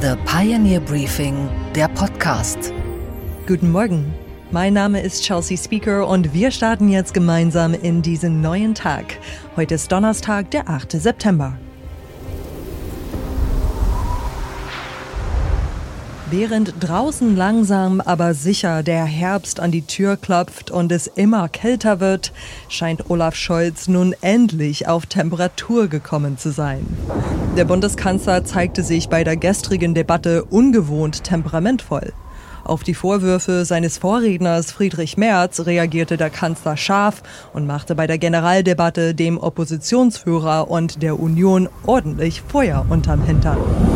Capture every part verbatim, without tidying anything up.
The Pioneer Briefing, der Podcast. Guten Morgen, mein Name ist Chelsea Speaker und wir starten jetzt gemeinsam in diesen neuen Tag. Heute ist Donnerstag, der achte September. Während draußen langsam, aber sicher der Herbst an die Tür klopft und es immer kälter wird, scheint Olaf Scholz nun endlich auf Temperatur gekommen zu sein. Der Bundeskanzler zeigte sich bei der gestrigen Debatte ungewohnt temperamentvoll. Auf die Vorwürfe seines Vorredners Friedrich Merz reagierte der Kanzler scharf und machte bei der Generaldebatte dem Oppositionsführer und der Union ordentlich Feuer unterm Hintern.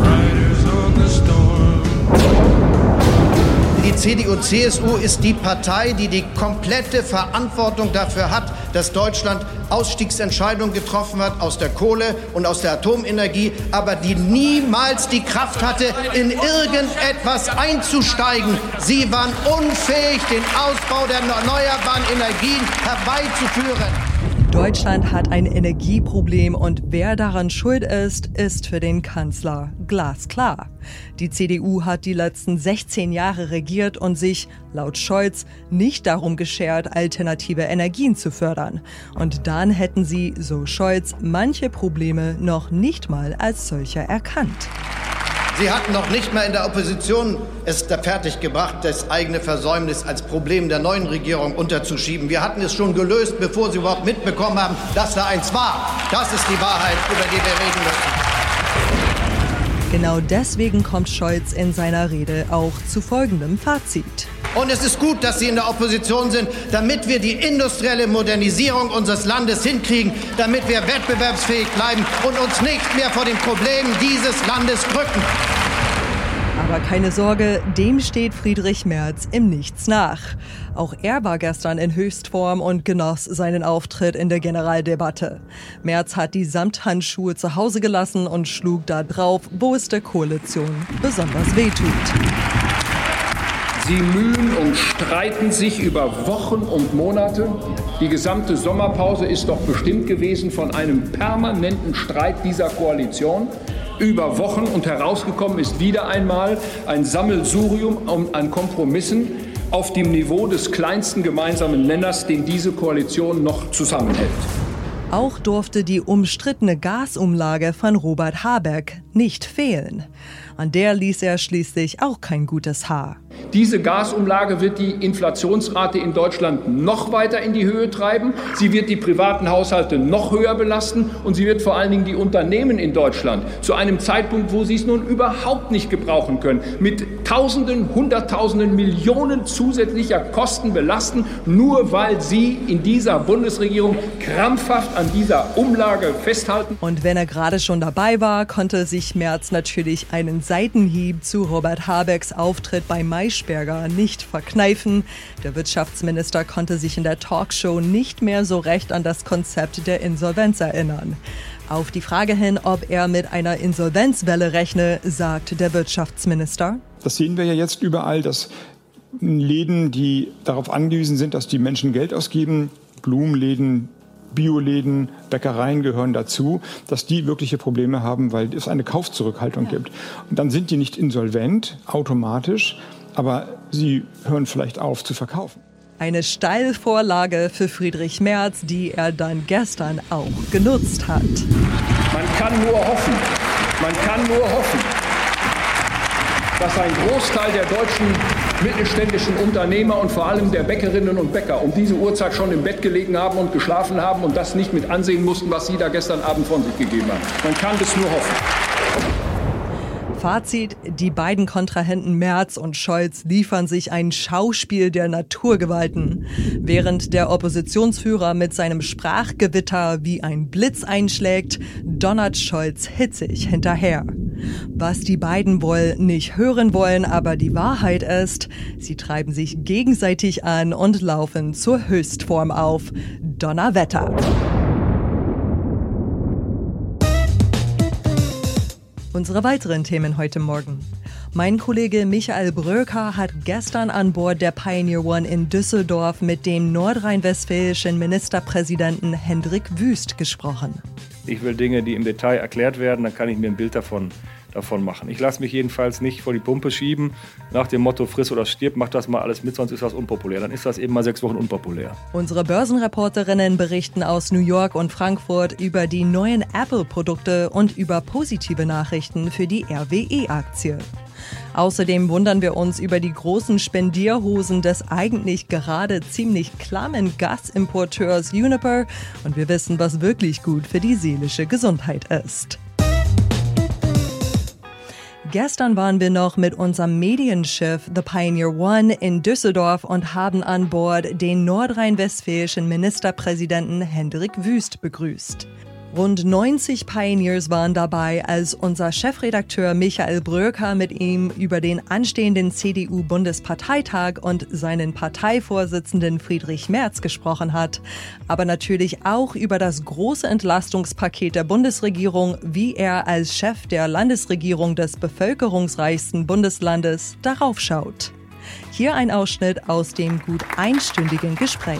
Die C D U C S U ist die Partei, die die komplette Verantwortung dafür hat, dass Deutschland Ausstiegsentscheidungen getroffen hat aus der Kohle und aus der Atomenergie, aber die niemals die Kraft hatte, in irgendetwas einzusteigen. Sie waren unfähig, den Ausbau der erneuerbaren Energien herbeizuführen. Deutschland hat ein Energieproblem und wer daran schuld ist, ist für den Kanzler glasklar. Die C D U hat die letzten sechzehn Jahre regiert und sich, laut Scholz, nicht darum geschert, alternative Energien zu fördern. Und dann hätten sie, so Scholz, manche Probleme noch nicht mal als solche erkannt. Sie hatten noch nicht mal in der Opposition es da fertiggebracht, das eigene Versäumnis als Problem der neuen Regierung unterzuschieben. Wir hatten es schon gelöst, bevor Sie überhaupt mitbekommen haben, dass da eins war. Das ist die Wahrheit, über die wir reden müssen. Genau deswegen kommt Scholz in seiner Rede auch zu folgendem Fazit. Und es ist gut, dass Sie in der Opposition sind, damit wir die industrielle Modernisierung unseres Landes hinkriegen, damit wir wettbewerbsfähig bleiben und uns nicht mehr vor den Problemen dieses Landes drücken. Aber keine Sorge, dem steht Friedrich Merz im Nichts nach. Auch er war gestern in Höchstform und genoss seinen Auftritt in der Generaldebatte. Merz hat die Samthandschuhe zu Hause gelassen und schlug da drauf, wo es der Koalition besonders wehtut. Sie mühen und streiten sich über Wochen und Monate. Die gesamte Sommerpause ist doch bestimmt gewesen von einem permanenten Streit dieser Koalition über Wochen. Und herausgekommen ist wieder einmal ein Sammelsurium an Kompromissen auf dem Niveau des kleinsten gemeinsamen Nenners, den diese Koalition noch zusammenhält. Auch durfte die umstrittene Gasumlage von Robert Habeck nicht fehlen. An der ließ er schließlich auch kein gutes Haar. Diese Gasumlage wird die Inflationsrate in Deutschland noch weiter in die Höhe treiben. Sie wird die privaten Haushalte noch höher belasten und sie wird vor allen Dingen die Unternehmen in Deutschland zu einem Zeitpunkt, wo sie es nun überhaupt nicht gebrauchen können, mit Tausenden, Hunderttausenden, Millionen zusätzlicher Kosten belasten, nur weil sie in dieser Bundesregierung krampfhaft an dieser Umlage festhalten. Und wenn er gerade schon dabei war, konnte sich Merz natürlich einen Seitenhieb zu Robert Habecks Auftritt bei Maischberger nicht verkneifen. Der Wirtschaftsminister konnte sich in der Talkshow nicht mehr so recht an das Konzept der Insolvenz erinnern. Auf die Frage hin, ob er mit einer Insolvenzwelle rechne, sagt der Wirtschaftsminister: Das sehen wir ja jetzt überall, dass Läden, die darauf angewiesen sind, dass die Menschen Geld ausgeben, Blumenläden, Bioläden, Bäckereien gehören dazu, dass die wirkliche Probleme haben, weil es eine Kaufzurückhaltung ja. gibt. Und dann sind die nicht insolvent, automatisch, aber sie hören vielleicht auf zu verkaufen. Eine Steilvorlage für Friedrich Merz, die er dann gestern auch genutzt hat. Man kann nur hoffen, man kann nur hoffen, dass ein Großteil der deutschen mittelständischen Unternehmer und vor allem der Bäckerinnen und Bäcker um diese Uhrzeit schon im Bett gelegen haben und geschlafen haben und das nicht mit ansehen mussten, was Sie da gestern Abend von sich gegeben haben. Man kann das nur hoffen. Fazit: Die beiden Kontrahenten Merz und Scholz liefern sich ein Schauspiel der Naturgewalten. Während der Oppositionsführer mit seinem Sprachgewitter wie ein Blitz einschlägt, donnert Scholz hitzig hinterher. Was die beiden wohl nicht hören wollen, aber die Wahrheit ist, sie treiben sich gegenseitig an und laufen zur Höchstform auf. Donnerwetter! Unsere weiteren Themen heute Morgen. Mein Kollege Michael Bröker hat gestern an Bord der Pioneer One in Düsseldorf mit dem nordrhein-westfälischen Ministerpräsidenten Hendrik Wüst gesprochen. Ich will Dinge, die im Detail erklärt werden, dann kann ich mir ein Bild davon davon machen. Ich lasse mich jedenfalls nicht vor die Pumpe schieben, nach dem Motto friss oder stirb, mach das mal alles mit, sonst ist das unpopulär. Dann ist das eben mal sechs Wochen unpopulär. Unsere Börsenreporterinnen berichten aus New York und Frankfurt über die neuen Apple-Produkte und über positive Nachrichten für die R W E-Aktie. Außerdem wundern wir uns über die großen Spendierhosen des eigentlich gerade ziemlich klammen Gasimporteurs Uniper und wir wissen, was wirklich gut für die seelische Gesundheit ist. Gestern waren wir noch mit unserem Medienschiff The Pioneer One in Düsseldorf und haben an Bord den nordrhein-westfälischen Ministerpräsidenten Hendrik Wüst begrüßt. Rund neunzig Pioneers waren dabei, als unser Chefredakteur Michael Bröker mit ihm über den anstehenden C D U-Bundesparteitag und seinen Parteivorsitzenden Friedrich Merz gesprochen hat. Aber natürlich auch über das große Entlastungspaket der Bundesregierung, wie er als Chef der Landesregierung des bevölkerungsreichsten Bundeslandes darauf schaut. Hier ein Ausschnitt aus dem gut einstündigen Gespräch.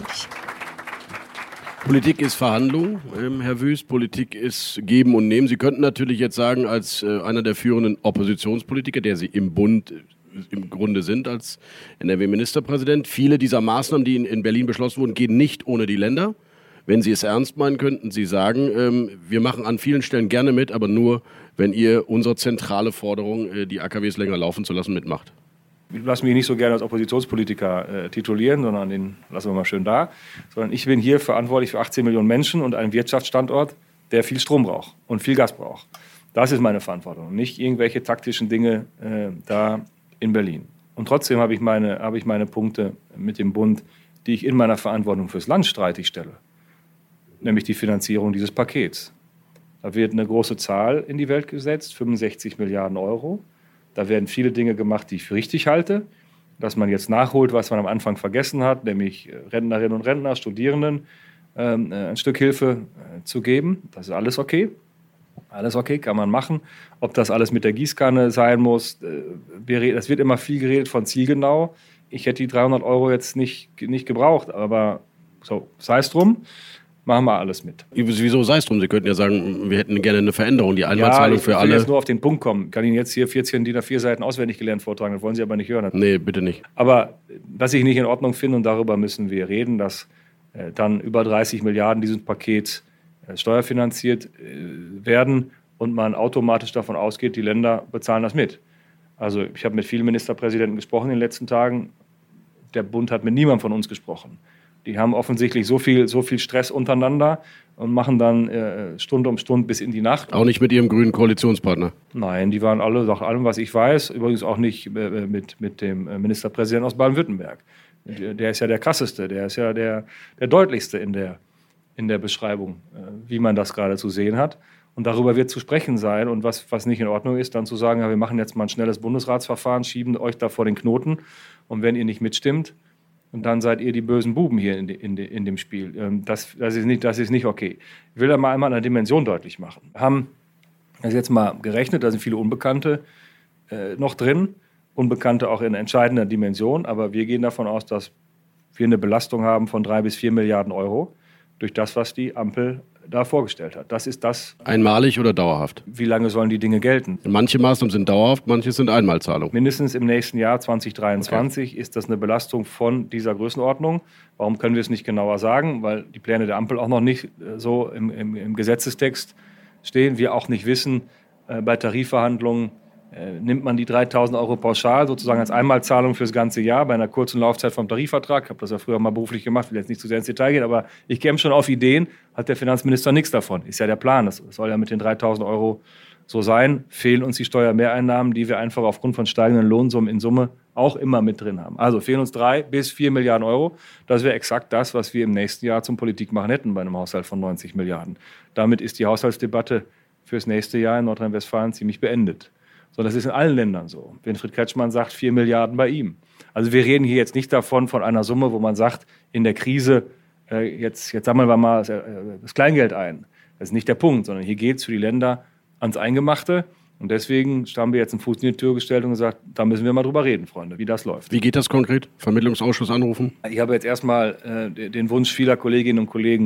Politik ist Verhandlung, ähm, Herr Wüst. Politik ist Geben und Nehmen. Sie könnten natürlich jetzt sagen, als äh, einer der führenden Oppositionspolitiker, der Sie im Bund äh, im Grunde sind, als N R W-Ministerpräsident, viele dieser Maßnahmen, die in, in Berlin beschlossen wurden, gehen nicht ohne die Länder. Wenn Sie es ernst meinen, könnten Sie sagen, ähm, wir machen an vielen Stellen gerne mit, aber nur, wenn ihr unsere zentrale Forderung, äh, die A K Ws länger laufen zu lassen, mitmacht. Ich lasse mich nicht so gerne als Oppositionspolitiker äh, titulieren, sondern den lassen wir mal schön da. Sondern ich bin hier verantwortlich für achtzehn Millionen Menschen und einen Wirtschaftsstandort, der viel Strom braucht und viel Gas braucht. Das ist meine Verantwortung, nicht irgendwelche taktischen Dinge äh, da in Berlin. Und trotzdem habe ich meine, habe ich meine Punkte mit dem Bund, die ich in meiner Verantwortung fürs Land streitig stelle. Nämlich die Finanzierung dieses Pakets. Da wird eine große Zahl in die Welt gesetzt, fünfundsechzig Milliarden Euro. Da werden viele Dinge gemacht, die ich für richtig halte, dass man jetzt nachholt, was man am Anfang vergessen hat, nämlich Rentnerinnen und Rentner, Studierenden ähm, ein Stück Hilfe äh, zu geben. Das ist alles okay. Alles okay, kann man machen. Ob das alles mit der Gießkanne sein muss, äh, das wird immer viel geredet von zielgenau. Ich hätte die dreihundert Euro jetzt nicht, nicht gebraucht, aber so, sei es drum. Machen wir alles mit. Wieso sei es drum? Sie könnten ja sagen, wir hätten gerne eine Veränderung, die Einmalzahlung ja, für alle. Ich will jetzt nur auf den Punkt kommen. Ich kann Ihnen jetzt hier vierzehn D I N A vier Seiten auswendig gelernt vortragen, das wollen Sie aber nicht hören. Nee, bitte nicht. Aber was ich nicht in Ordnung finde, und darüber müssen wir reden, dass äh, dann über dreißig Milliarden dieses Paket äh, steuerfinanziert äh, werden und man automatisch davon ausgeht, die Länder bezahlen das mit. Also ich habe mit vielen Ministerpräsidenten gesprochen in den letzten Tagen. Der Bund hat mit niemandem von uns gesprochen. Die haben offensichtlich so viel, so viel Stress untereinander und machen dann äh, Stunde um Stunde bis in die Nacht. Auch nicht mit Ihrem grünen Koalitionspartner? Nein, die waren alle, nach allem, was ich weiß, übrigens auch nicht äh, mit, mit dem Ministerpräsidenten aus Baden-Württemberg. Der, der ist ja der krasseste, der ist ja der, der deutlichste in der, in der Beschreibung, äh, wie man das gerade zu sehen hat. Und darüber wird zu sprechen sein. Und was, was nicht in Ordnung ist, dann zu sagen, ja, wir machen jetzt mal ein schnelles Bundesratsverfahren, schieben euch da vor den Knoten. Und wenn ihr nicht mitstimmt, und dann seid ihr die bösen Buben hier in, de, in, de, in dem Spiel. Das, das, ist nicht, das ist nicht okay. Ich will da mal einmal eine Dimension deutlich machen. Wir haben das jetzt mal gerechnet, da sind viele Unbekannte äh, noch drin. Unbekannte auch in entscheidender Dimension. Aber wir gehen davon aus, dass wir eine Belastung haben von drei bis vier Milliarden Euro durch das, was die Ampel da vorgestellt hat. Das ist das. Einmalig oder dauerhaft? Wie lange sollen die Dinge gelten? Manche Maßnahmen sind dauerhaft, manche sind Einmalzahlung. Mindestens im nächsten Jahr zwanzig dreiundzwanzig okay. Ist das eine Belastung von dieser Größenordnung. Warum können wir es nicht genauer sagen? Weil die Pläne der Ampel auch noch nicht so im, im, im Gesetzestext stehen. Wir auch nicht wissen, äh, bei Tarifverhandlungen äh, nimmt man die dreitausend Euro pauschal sozusagen als Einmalzahlung fürs ganze Jahr bei einer kurzen Laufzeit vom Tarifvertrag. Ich habe das ja früher mal beruflich gemacht, will jetzt nicht zu sehr ins Detail gehen, aber ich käme schon auf Ideen, hat der Finanzminister nichts davon. Ist ja der Plan, das soll ja mit den dreitausend Euro so sein. Fehlen uns die Steuermehreinnahmen, die wir einfach aufgrund von steigenden Lohnsummen in Summe auch immer mit drin haben. Also fehlen uns drei bis vier Milliarden Euro. Das wäre exakt das, was wir im nächsten Jahr zum Politik machen hätten bei einem Haushalt von neunzig Milliarden. Damit ist die Haushaltsdebatte fürs nächste Jahr in Nordrhein-Westfalen ziemlich beendet. So, das ist in allen Ländern so. Winfried Kretschmann sagt vier Milliarden bei ihm. Also wir reden hier jetzt nicht davon von einer Summe, wo man sagt, in der Krise, äh, jetzt, jetzt sammeln wir mal das, äh, das Kleingeld ein. Das ist nicht der Punkt, sondern hier geht es für die Länder ans Eingemachte. Und deswegen haben wir jetzt einen Fuß in die Tür gestellt und gesagt, da müssen wir mal drüber reden, Freunde, wie das läuft. Wie geht das konkret? Vermittlungsausschuss anrufen? Ich habe jetzt erstmal äh, den Wunsch vieler Kolleginnen und Kollegen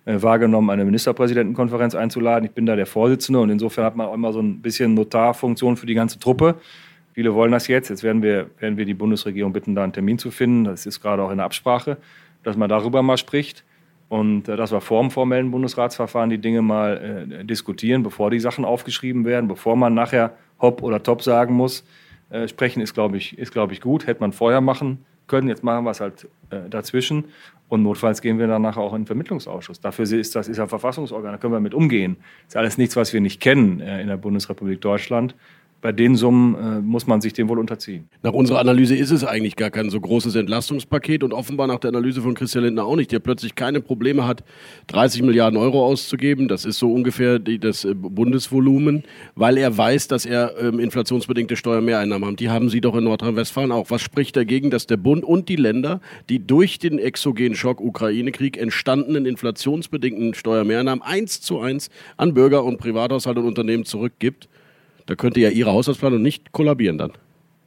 äh, wahrgenommen, eine Ministerpräsidentenkonferenz einzuladen. Ich bin da der Vorsitzende und insofern hat man auch immer so ein bisschen Notarfunktion für die ganze Truppe. Viele wollen das jetzt. Jetzt werden wir, werden wir die Bundesregierung bitten, da einen Termin zu finden. Das ist gerade auch in der Absprache, dass man darüber mal spricht. Und äh, dass wir vor dem formellen Bundesratsverfahren die Dinge mal äh, diskutieren, bevor die Sachen aufgeschrieben werden, bevor man nachher hopp oder top sagen muss. Äh, sprechen ist, glaube ich, ist, glaube ich, gut. Hätte man vorher machen können. Jetzt machen wir es halt äh, dazwischen. Und notfalls gehen wir dann nachher auch in den Vermittlungsausschuss. Dafür ist das ist ein Verfassungsorgan, da können wir mit umgehen. Das ist alles nichts, was wir nicht kennen äh, in der Bundesrepublik Deutschland. Bei den Summen äh, muss man sich dem wohl unterziehen. Nach unserer Analyse ist es eigentlich gar kein so großes Entlastungspaket und offenbar nach der Analyse von Christian Lindner auch nicht, der plötzlich keine Probleme hat, dreißig Milliarden Euro auszugeben. Das ist so ungefähr die, das äh, Bundesvolumen, weil er weiß, dass er ähm, inflationsbedingte Steuermehreinnahmen hat. Die haben Sie doch in Nordrhein-Westfalen auch. Was spricht dagegen, dass der Bund und die Länder die durch den exogenen Schock Ukraine-Krieg entstandenen inflationsbedingten Steuermehreinnahmen eins zu eins an Bürger und Privathaushalte und Unternehmen zurückgibt? Da könnte ja Ihre Haushaltsplanung nicht kollabieren dann.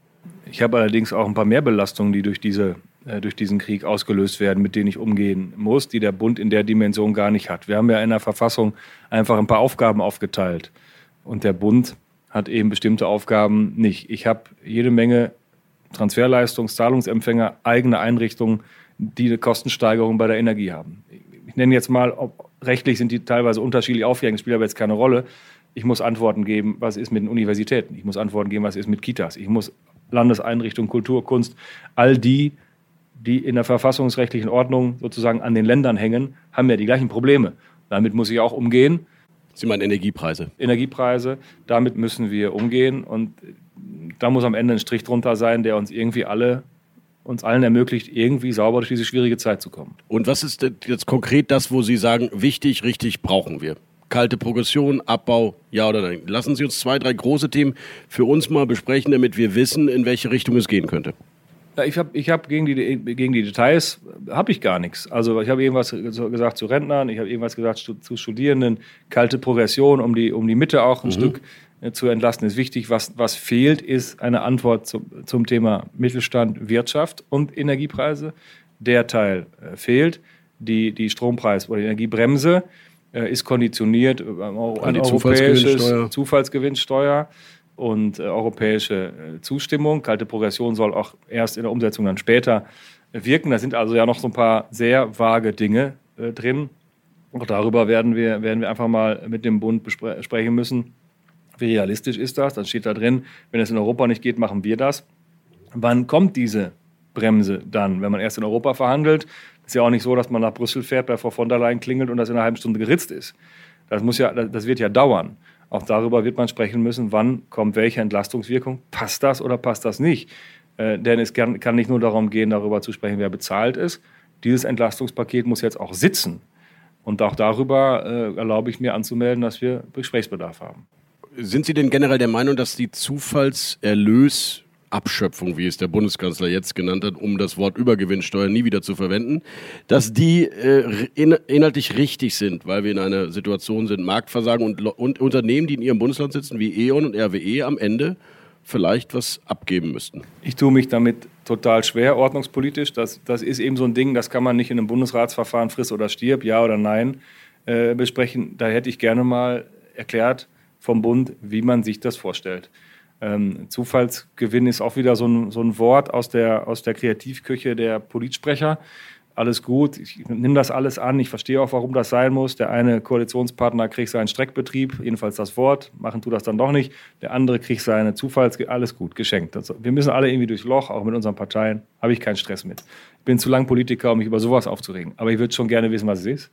Ich habe allerdings auch ein paar Mehrbelastungen, die durch, diese, äh, durch diesen Krieg ausgelöst werden, mit denen ich umgehen muss, die der Bund in der Dimension gar nicht hat. Wir haben ja in der Verfassung einfach ein paar Aufgaben aufgeteilt. Und der Bund hat eben bestimmte Aufgaben nicht. Ich habe jede Menge Transferleistungs-, Zahlungsempfänger, eigene Einrichtungen, die eine Kostensteigerung bei der Energie haben. Ich nenne jetzt mal, ob, rechtlich sind die teilweise unterschiedlich aufgehängt, spielt aber jetzt keine Rolle. Ich muss Antworten geben, was ist mit den Universitäten. Ich muss Antworten geben, was ist mit Kitas. Ich muss Landeseinrichtungen, Kultur, Kunst, all die, die in der verfassungsrechtlichen Ordnung sozusagen an den Ländern hängen, haben ja die gleichen Probleme. Damit muss ich auch umgehen. Sie meinen Energiepreise? Energiepreise, damit müssen wir umgehen. Und da muss am Ende ein Strich drunter sein, der uns irgendwie alle, uns allen ermöglicht, irgendwie sauber durch diese schwierige Zeit zu kommen. Und was ist jetzt konkret das, wo Sie sagen, wichtig, richtig, brauchen wir? Kalte Progression, Abbau, ja oder nein? Lassen Sie uns zwei, drei große Themen für uns mal besprechen, damit wir wissen, in welche Richtung es gehen könnte. Ja, ich habe ich hab gegen, die, gegen die Details habe ich gar nichts. Also ich habe irgendwas gesagt zu Rentnern, ich habe irgendwas gesagt zu Studierenden. Kalte Progression, um die, um die Mitte auch ein mhm. Stück äh, zu entlasten, ist wichtig. Was, was fehlt, ist eine Antwort zu, zum Thema Mittelstand, Wirtschaft und Energiepreise. Der Teil äh, fehlt. Die, die Strompreis- oder die Energiebremse ist konditioniert an die europäische Zufallsgewinnsteuer und äh, europäische äh, Zustimmung. Kalte Progression soll auch erst in der Umsetzung dann später äh, wirken. Da sind also ja noch so ein paar sehr vage Dinge äh, drin. Auch darüber werden wir, werden wir einfach mal mit dem Bund bespre- sprechen müssen. Wie realistisch ist das? Dann steht da drin, wenn es in Europa nicht geht, machen wir das. Wann kommt diese Bremse dann, wenn man erst in Europa verhandelt? Ist ja auch nicht so, dass man nach Brüssel fährt, bei Frau von der Leyen klingelt und das in einer halben Stunde geritzt ist. Das muss ja, das wird ja dauern. Auch darüber wird man sprechen müssen, wann kommt welche Entlastungswirkung. Passt das oder passt das nicht? Äh, denn es kann, kann nicht nur darum gehen, darüber zu sprechen, wer bezahlt ist. Dieses Entlastungspaket muss jetzt auch sitzen. Und auch darüber äh, erlaube ich mir anzumelden, dass wir Gesprächsbedarf haben. Sind Sie denn generell der Meinung, dass die Zufallserlös Abschöpfung, wie es der Bundeskanzler jetzt genannt hat, um das Wort Übergewinnsteuer nie wieder zu verwenden, dass die äh, in, inhaltlich richtig sind, weil wir in einer Situation sind, Marktversagen und, und Unternehmen, die in ihrem Bundesland sitzen, wie E ON und R W E, am Ende vielleicht was abgeben müssten? Ich tue mich damit total schwer, ordnungspolitisch. Das, das ist eben so ein Ding, das kann man nicht in einem Bundesratsverfahren friss oder stirb, ja oder nein, äh, besprechen. Da hätte ich gerne mal erklärt vom Bund, wie man sich das vorstellt. Ähm, Zufallsgewinn ist auch wieder so ein, so ein Wort aus der, aus der Kreativküche der Politsprecher. Alles gut, ich nehme das alles an, ich verstehe auch, warum das sein muss. Der eine Koalitionspartner kriegt seinen Streckbetrieb, jedenfalls das Wort, machen tut das dann doch nicht. Der andere kriegt seine Zufalls... Alles gut, geschenkt. Also, wir müssen alle irgendwie durchs Loch, auch mit unseren Parteien, habe ich keinen Stress mit. Ich bin zu lang Politiker, um mich über sowas aufzuregen. Aber ich würde schon gerne wissen, was es ist.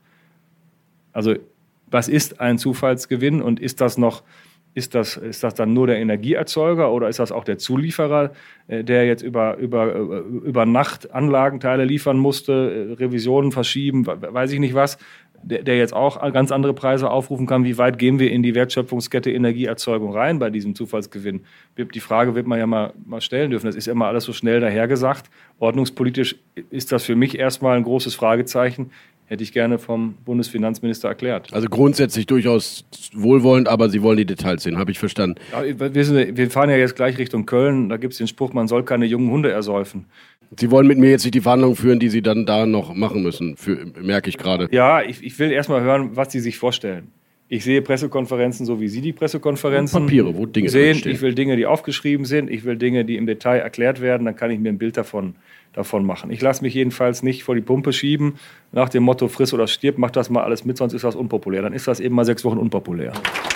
Also, was ist ein Zufallsgewinn und ist das noch... Ist das, ist das dann nur der Energieerzeuger oder ist das auch der Zulieferer, der jetzt über, über, über Nacht Anlagenteile liefern musste, Revisionen verschieben, weiß ich nicht was, der, der jetzt auch ganz andere Preise aufrufen kann? Wie weit gehen wir in die Wertschöpfungskette Energieerzeugung rein bei diesem Zufallsgewinn? Die Frage wird man ja mal, mal stellen dürfen. Das ist immer alles so schnell dahergesagt. Ordnungspolitisch ist das für mich erstmal ein großes Fragezeichen. Hätte ich gerne vom Bundesfinanzminister erklärt. Also grundsätzlich durchaus wohlwollend, aber Sie wollen die Details sehen, habe ich verstanden. Ja, wissen Sie, wir fahren ja jetzt gleich Richtung Köln, da gibt es den Spruch, man soll keine jungen Hunde ersäufen. Sie wollen mit mir jetzt nicht die Verhandlungen führen, die Sie dann da noch machen müssen, für, merke ich gerade. Ja, ich, ich will erst mal hören, was Sie sich vorstellen. Ich sehe Pressekonferenzen, so wie Sie die Pressekonferenzen Papiere, wo Dinge sehen. drinstehen. Ich will Dinge, die aufgeschrieben sind. Ich will Dinge, die im Detail erklärt werden. Dann kann ich mir ein Bild davon, davon machen. Ich lasse mich jedenfalls nicht vor die Pumpe schieben nach dem Motto, friss oder stirb, mach das mal alles mit, sonst ist das unpopulär. Dann ist das eben mal sechs Wochen unpopulär.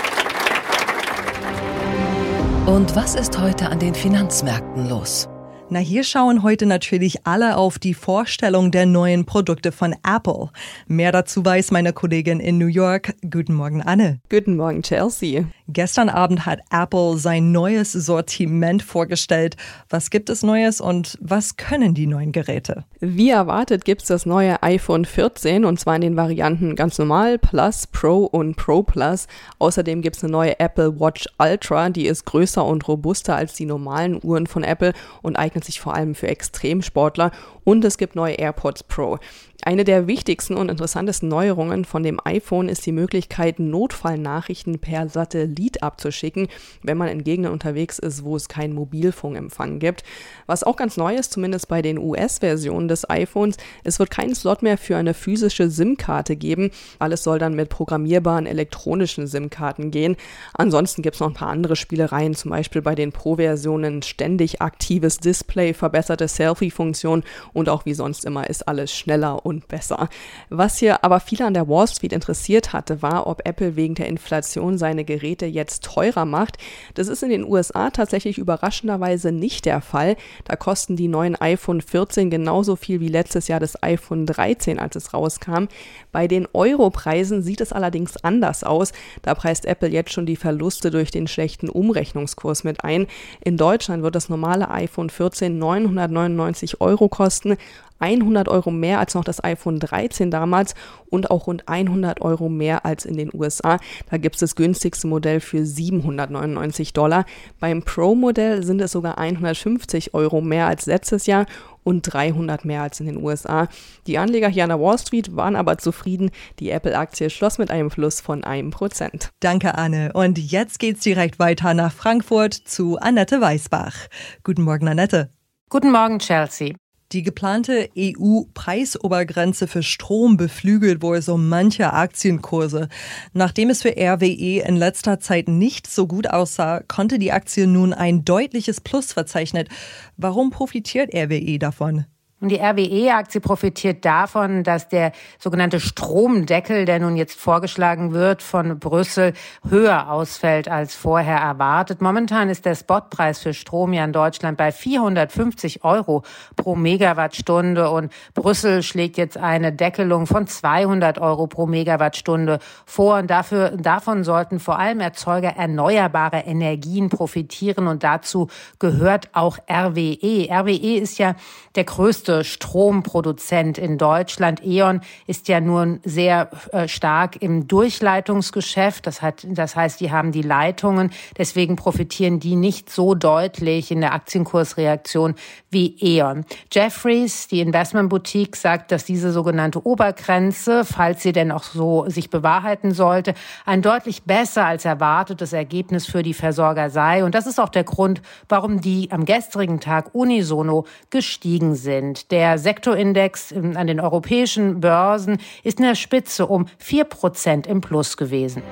Und was ist heute an den Finanzmärkten los? Na, hier schauen heute natürlich alle auf die Vorstellung der neuen Produkte von Apple. Mehr dazu weiß meine Kollegin in New York. Guten Morgen, Anne. Guten Morgen, Chelsea. Gestern Abend hat Apple sein neues Sortiment vorgestellt. Was gibt es Neues und was können die neuen Geräte? Wie erwartet gibt es das neue iPhone vierzehn und zwar in den Varianten ganz normal, Plus, Pro und Pro Plus. Außerdem gibt es eine neue Apple Watch Ultra, die ist größer und robuster als die normalen Uhren von Apple und eignet sich vor allem für Extremsportler. Und es gibt neue AirPods Pro. Eine der wichtigsten und interessantesten Neuerungen von dem iPhone ist die Möglichkeit, Notfallnachrichten per Satellit abzuschicken, wenn man in Gegenden unterwegs ist, wo es keinen Mobilfunkempfang gibt. Was auch ganz neu ist, zumindest bei den U S-Versionen des iPhones, es wird keinen Slot mehr für eine physische SIM-Karte geben. Alles soll dann mit programmierbaren elektronischen SIM-Karten gehen. Ansonsten gibt es noch ein paar andere Spielereien, zum Beispiel bei den Pro-Versionen ständig aktives Display, verbesserte Selfie-Funktion und auch wie sonst immer ist alles schneller und besser. Was hier aber viele an der Wall Street interessiert hatte, war, ob Apple wegen der Inflation seine Geräte jetzt teurer macht. Das ist in den U S A tatsächlich überraschenderweise nicht der Fall. Da kosten die neuen iPhone vierzehn genauso viel wie letztes Jahr das iPhone dreizehn, als es rauskam. Bei den Euro-Preisen sieht es allerdings anders aus. Da preist Apple jetzt schon die Verluste durch den schlechten Umrechnungskurs mit ein. In Deutschland wird das normale iPhone vierzehn neunhundertneunundneunzig Euro kosten. hundert Euro mehr als noch das iPhone dreizehn damals und auch rund hundert Euro mehr als in den U S A. Da gibt es das günstigste Modell für siebenhundertneunundneunzig Dollar. Beim Pro-Modell sind es sogar hundertfünfzig Euro mehr als letztes Jahr und dreihundert mehr als in den U S A. Die Anleger hier an der Wall Street waren aber zufrieden. Die Apple-Aktie schloss mit einem Plus von einem Prozent. Danke, Anne. Und jetzt geht's direkt weiter nach Frankfurt zu Annette Weißbach. Guten Morgen, Annette. Guten Morgen, Chelsea. Die geplante E U-Preisobergrenze für Strom beflügelt wohl so manche Aktienkurse. Nachdem es für R W E in letzter Zeit nicht so gut aussah, konnte die Aktie nun ein deutliches Plus verzeichnen. Warum profitiert R W E davon? Und die R W E-Aktie profitiert davon, dass der sogenannte Stromdeckel, der nun jetzt vorgeschlagen wird von Brüssel, höher ausfällt als vorher erwartet. Momentan ist der Spotpreis für Strom ja in Deutschland bei vierhundertfünfzig Euro pro Megawattstunde und Brüssel schlägt jetzt eine Deckelung von zweihundert Euro pro Megawattstunde vor. Und dafür, davon sollten vor allem Erzeuger erneuerbarer Energien profitieren und dazu gehört auch R W E. R W E ist ja der größte Stromproduzent in Deutschland. E.ON ist ja nun sehr äh, stark im Durchleitungsgeschäft. Das, hat, das heißt, die haben die Leitungen. Deswegen profitieren die nicht so deutlich in der Aktienkursreaktion wie E.ON. Jefferies, die Investmentboutique, sagt, dass diese sogenannte Obergrenze, falls sie denn auch so sich bewahrheiten sollte, ein deutlich besser als erwartetes Ergebnis für die Versorger sei. Und das ist auch der Grund, warum die am gestrigen Tag unisono gestiegen sind. Der Sektorindex an den europäischen Börsen ist in der Spitze um vier Prozent im Plus gewesen.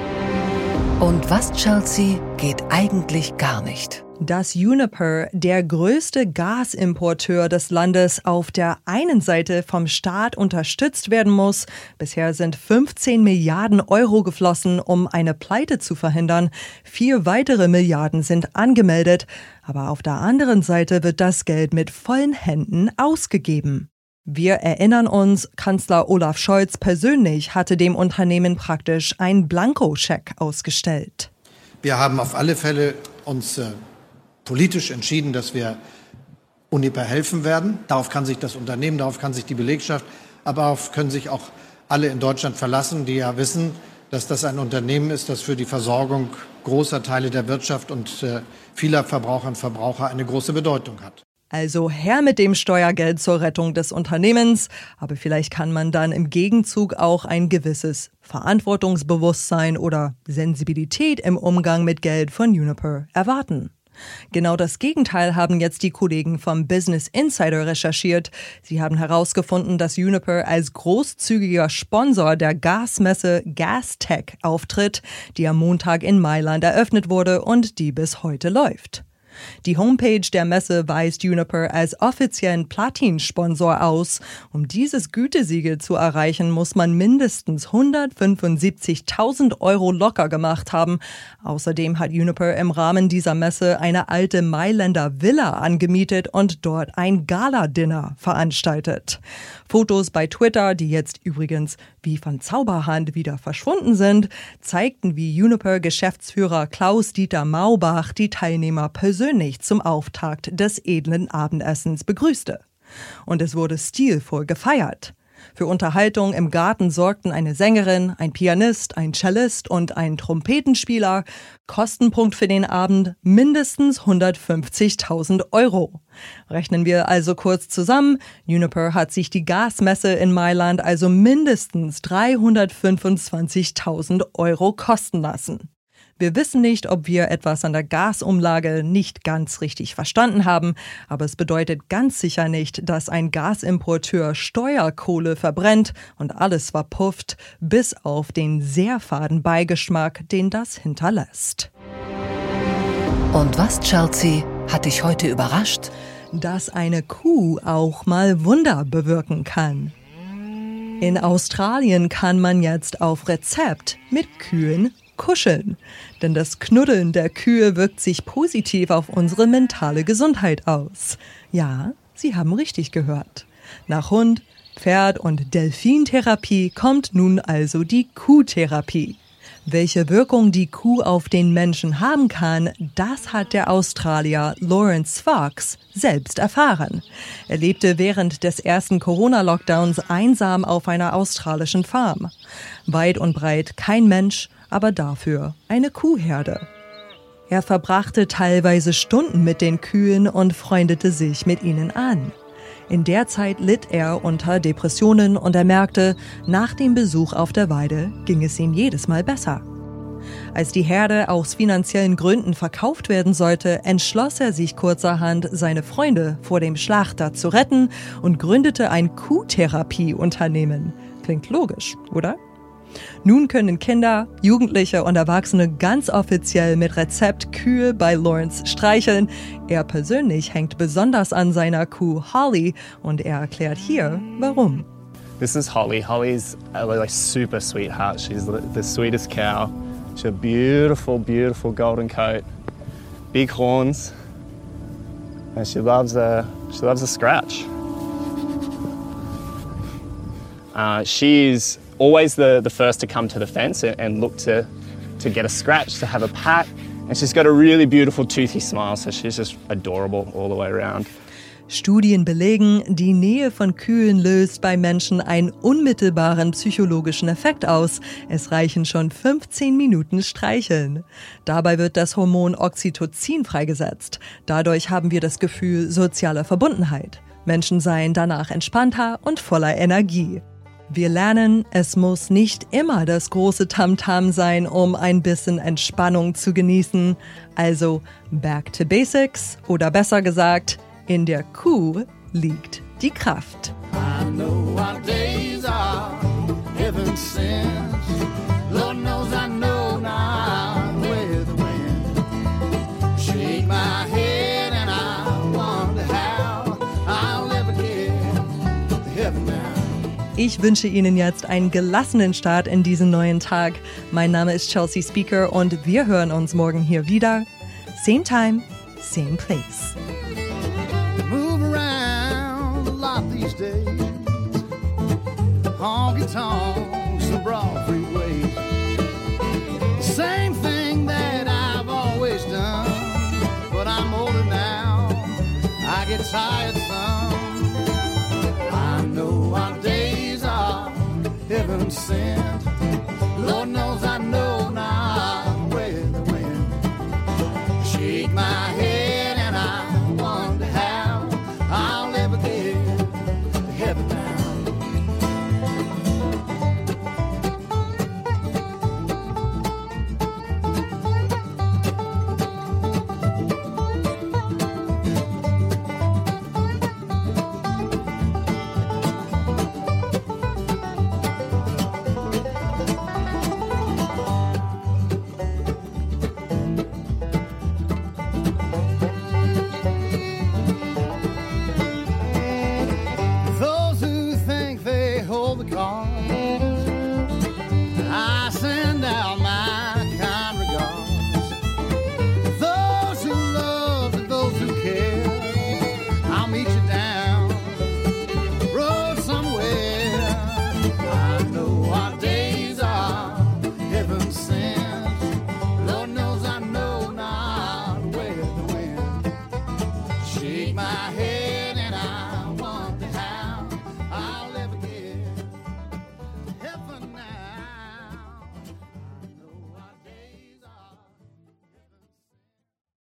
Und was, Chelsea, geht eigentlich gar nicht? Dass Uniper, der größte Gasimporteur des Landes, auf der einen Seite vom Staat unterstützt werden muss. Bisher sind fünfzehn Milliarden Euro geflossen, um eine Pleite zu verhindern. Vier weitere Milliarden sind angemeldet. Aber auf der anderen Seite wird das Geld mit vollen Händen ausgegeben. Wir erinnern uns, Kanzler Olaf Scholz persönlich hatte dem Unternehmen praktisch einen Blankoscheck ausgestellt. Wir haben auf alle Fälle uns äh, politisch entschieden, dass wir Uniper helfen werden. Darauf kann sich das Unternehmen, darauf kann sich die Belegschaft, aber darauf können sich auch alle in Deutschland verlassen, die ja wissen, dass das ein Unternehmen ist, das für die Versorgung großer Teile der Wirtschaft und äh, vieler Verbraucherinnen und Verbraucher eine große Bedeutung hat. Also her mit dem Steuergeld zur Rettung des Unternehmens, aber vielleicht kann man dann im Gegenzug auch ein gewisses Verantwortungsbewusstsein oder Sensibilität im Umgang mit Geld von Uniper erwarten. Genau das Gegenteil haben jetzt die Kollegen vom Business Insider recherchiert. Sie haben herausgefunden, dass Uniper als großzügiger Sponsor der Gasmesse Gastech auftritt, die am Montag in Mailand eröffnet wurde und die bis heute läuft. Die Homepage der Messe weist Uniper als offiziellen Platin-Sponsor aus. Um dieses Gütesiegel zu erreichen, muss man mindestens hundertfünfundsiebzigtausend Euro locker gemacht haben. Außerdem hat Uniper im Rahmen dieser Messe eine alte Mailänder Villa angemietet und dort ein Gala-Dinner veranstaltet. Fotos bei Twitter, die jetzt übrigens wie von Zauberhand wieder verschwunden sind, zeigten, wie Uniper-Geschäftsführer Klaus-Dieter Maubach die Teilnehmer persönlich zum Auftakt des edlen Abendessens begrüßte. Und es wurde stilvoll gefeiert. Für Unterhaltung im Garten sorgten eine Sängerin, ein Pianist, ein Cellist und ein Trompetenspieler. Kostenpunkt für den Abend mindestens hundertfünfzigtausend Euro. Rechnen wir also kurz zusammen. Uniper hat sich die Gasmesse in Mailand also mindestens dreihundertfünfundzwanzigtausend Euro kosten lassen. Wir wissen nicht, ob wir etwas an der Gasumlage nicht ganz richtig verstanden haben, aber es bedeutet ganz sicher nicht, dass ein Gasimporteur Steuerkohle verbrennt und alles verpufft, bis auf den sehr faden Beigeschmack, den das hinterlässt. Und was, Chelsea, hat dich heute überrascht? Dass eine Kuh auch mal Wunder bewirken kann. In Australien kann man jetzt auf Rezept mit Kühen kuscheln. Denn das Knuddeln der Kühe wirkt sich positiv auf unsere mentale Gesundheit aus. Ja, Sie haben richtig gehört. Nach Hund, Pferd und Delfintherapie kommt nun also die Kuhtherapie. Welche Wirkung die Kuh auf den Menschen haben kann, das hat der Australier Lawrence Fox selbst erfahren. Er lebte während des ersten Corona-Lockdowns einsam auf einer australischen Farm. Weit und breit kein Mensch, aber dafür eine Kuhherde. Er verbrachte teilweise Stunden mit den Kühen und freundete sich mit ihnen an. In der Zeit litt er unter Depressionen und er merkte, nach dem Besuch auf der Weide ging es ihm jedes Mal besser. Als die Herde aus finanziellen Gründen verkauft werden sollte, entschloss er sich kurzerhand, seine Freunde vor dem Schlachter zu retten und gründete ein Kuhtherapieunternehmen. Klingt logisch, oder? Nun können Kinder, Jugendliche und Erwachsene ganz offiziell mit Rezept Kühe bei Lawrence streicheln. Er persönlich hängt besonders an seiner Kuh Holly und er erklärt hier, warum. This is Holly. Holly's a like, super sweetheart. She's the, the sweetest cow. She's a beautiful, beautiful golden coat, big horns, and she loves a she loves a scratch. Uh, she's always the, the first to come to the fence and look to, to get a scratch, to have a pat. And she's got a really beautiful toothy smile, so she's just adorable all the way around. Studien belegen, die Nähe von Kühen löst bei Menschen einen unmittelbaren psychologischen Effekt aus. Es reichen schon fünfzehn Minuten Streicheln. Dabei wird das Hormon Oxytocin freigesetzt. Dadurch haben wir das Gefühl sozialer Verbundenheit. Menschen seien danach entspannter und voller Energie. Wir lernen, es muss nicht immer das große Tamtam sein, um ein bisschen Entspannung zu genießen. Also back to basics oder besser gesagt, in der Kuh liegt die Kraft. I know our days are heaven sent. Lord knows I know now where the wind. Shake my head and I wonder how I'll ever get to heaven now. Ich wünsche Ihnen jetzt einen gelassenen Start in diesen neuen Tag. Mein Name ist Chelsea Speaker und wir hören uns morgen hier wieder. Same time, same place. Move around a lot these days. Honky tonks and broad freeways. Same thing that I've always done. But I'm older now. I get tired some. I know our days are heaven sent. Lord knows I know now where the wind. Shake my head.